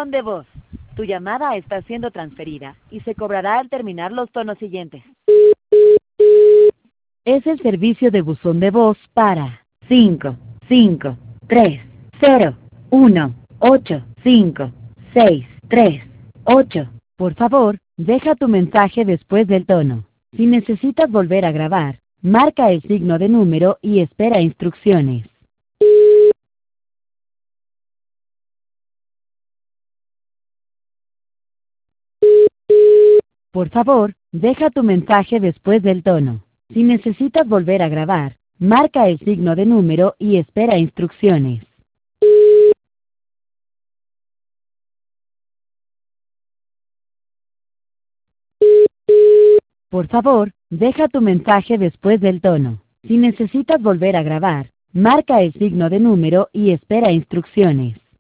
Buzón de voz. Tu llamada está siendo transferida y se cobrará al terminar los tonos siguientes. Es el servicio de buzón de voz para 5, 5, 3, 0, 1, 8, 5, 6, 3, 8. Por favor, deja tu mensaje después del tono. Si necesitas volver a grabar, marca el signo de número y espera instrucciones. Por favor, deja tu mensaje después del tono. Si necesitas volver a grabar, marca el signo de número y espera instrucciones. Por favor, deja tu mensaje después del tono. Si necesitas volver a grabar, marca el signo de número y espera instrucciones.